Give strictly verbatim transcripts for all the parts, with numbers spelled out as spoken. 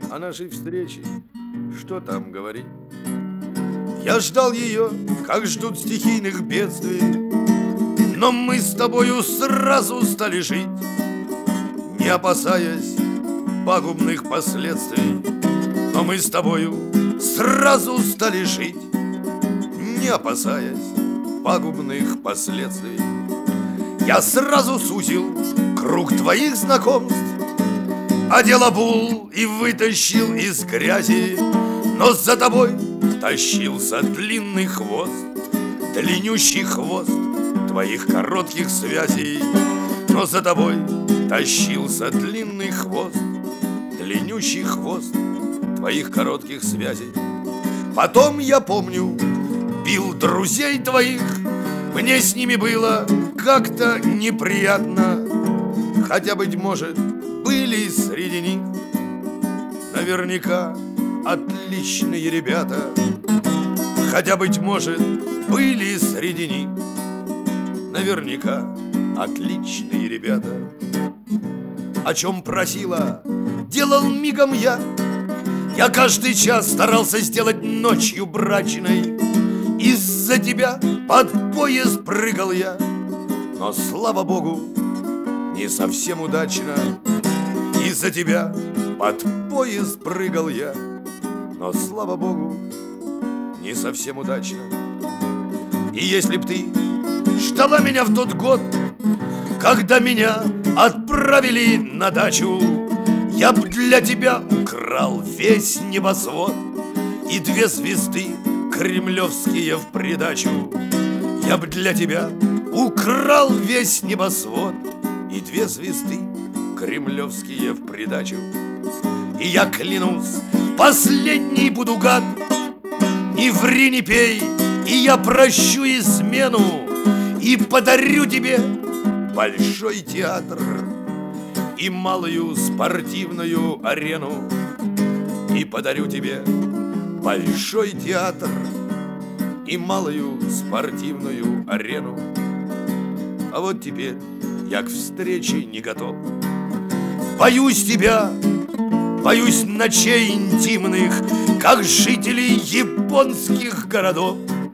о нашей встрече, что там говорить? Я ждал ее, как ждут стихийных бедствий, но мы с тобою сразу стали жить, не опасаясь пагубных последствий. Но мы с тобою сразу стали жить, не опасаясь пагубных последствий. Я сразу сузил круг твоих знакомств, одел обул и вытащил из грязи, но за тобой тащился длинный хвост, длиннющий хвост твоих коротких связей. Но за тобой тащился длинный хвост, длиннющий хвост твоих коротких связей. Потом, я помню, бил друзей твоих, мне с ними было как-то неприятно, хотя, быть может, были среди них наверняка отличные ребята. Хотя, быть может, были среди них наверняка отличные ребята. О чем просила, делал мигом я. Я каждый час старался сделать ночью брачной. Из-за тебя под поезд прыгал я, но, слава богу, не совсем удачно. Из-за тебя под поезд прыгал я, но, слава богу, не совсем удачно. И если б ты ждала меня в тот год, когда меня отправили на дачу, я б для тебя украл весь небосвод и две звезды кремлевские в придачу. Я б для тебя украл весь небосвод и две звезды кремлевские в придачу. И я клянусь, последний буду гад, не ври, не пей, и я прощу измену, и подарю тебе большой театр и малую спортивную арену. И подарю тебе большой театр и малую спортивную арену. А вот теперь я к встрече не готов. Боюсь тебя, боюсь ночей интимных, как жители японских городов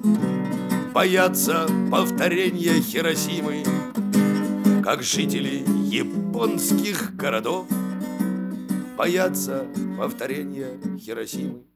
боятся повторения Хиросимы, как жители японских городов боятся повторения Хиросимы.